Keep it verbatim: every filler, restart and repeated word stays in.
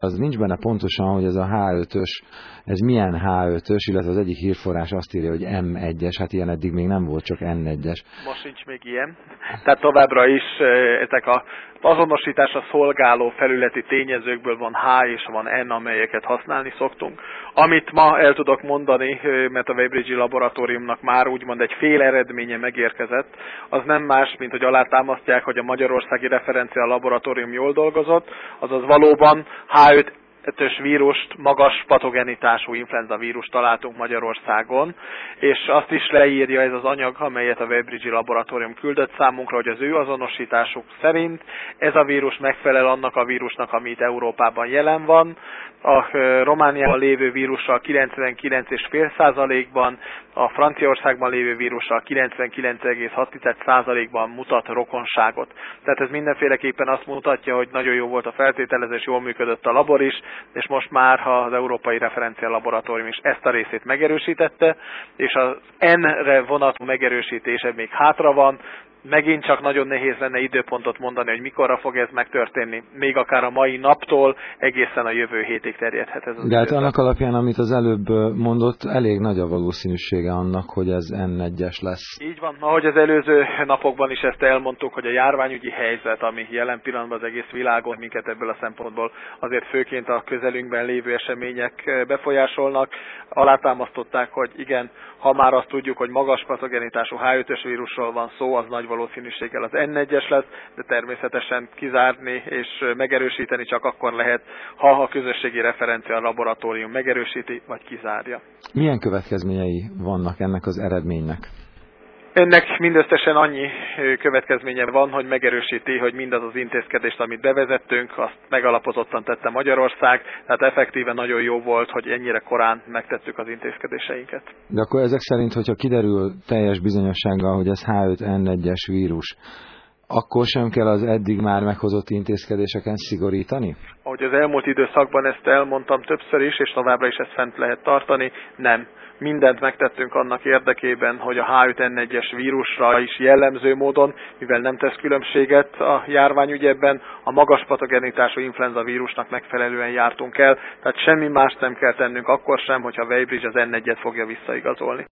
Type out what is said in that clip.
Az nincs benne pontosan, hogy ez a há ötös, ez milyen há ötös, illetve az egyik hírforrás azt írja, hogy em egyes, hát ilyen eddig még nem volt, csak en egyes. Most nincs még ilyen. Tehát továbbra is ezek a azonosításra szolgáló felületi tényezőkből van H és van N, amelyeket használni szoktunk. Amit ma el tudok mondani, mert a Weybridge laboratóriumnak már úgymond egy fél eredménye megérkezett, az nem más, mint hogy alátámasztják, hogy a Magyarországi Referencia Laboratórium jól dolgozott, azaz valóban há ötös vírust, magas patogenitású influenza vírust találtunk Magyarországon, és azt is leírja ez az anyag, amelyet a Weybridge laboratórium küldött számunkra, hogy az ő azonosításuk szerint ez a vírus megfelel annak a vírusnak, ami itt Európában jelen van. A Romániában lévő vírussal kilencvenkilenc egész öt százalékban, a Franciaországban lévő vírussal kilencvenkilenc egész hat százalékban mutat rokonságot. Tehát ez mindenféleképpen azt mutatja, hogy nagyon jó volt a feltételezés, jól működött a labor is, és most már az Európai Referencia Laboratórium is ezt a részét megerősítette, és az N-re vonatkozó megerősítése még hátra van. Megint csak nagyon nehéz lenne időpontot mondani, hogy mikorra fog ez megtörténni. Még akár a mai naptól egészen a jövő hétig terjedhet ez az De hát időszak. annak alapján, amit az előbb mondott, elég nagy a valószínűsége annak, hogy ez en egyes lesz. Így van. Ahogy az előző napokban is ezt elmondtuk, hogy a járványügyi helyzet, ami jelen pillanatban az egész világon minket ebből a szempontból azért főként a közelünkben lévő események befolyásolnak, alátámasztották, hogy igen, ha már azt tudjuk, hogy magas patogenitású há ötös vírusról van szó, az nagy valószínűséggel az en egyes lesz, de természetesen kizárni és megerősíteni csak akkor lehet, ha a közösségi referencia laboratórium megerősíti vagy kizárja. Milyen következményei vannak ennek az eredménynek? Ennek mindösszesen annyi következménye van, hogy megerősíti, hogy mindaz az intézkedést, amit bevezettünk, azt megalapozottan tette Magyarország, tehát effektíven nagyon jó volt, hogy ennyire korán megtettük az intézkedéseinket. De akkor ezek szerint, hogyha kiderül teljes bizonyossággal, hogy ez há öt en egyes vírus, akkor sem kell az eddig már meghozott intézkedéseken szigorítani? Ahogy az elmúlt időszakban ezt elmondtam többször is, és továbbra is ezt fent lehet tartani, nem. Mindent megtettünk annak érdekében, hogy a há öt en egyes vírusra is jellemző módon, mivel nem tesz különbséget a járványügyekben, a magas patogenitású influenza vírusnak megfelelően jártunk el, tehát semmi mást nem kell tennünk akkor sem, hogyha Weybridge az en egyet fogja visszaigazolni.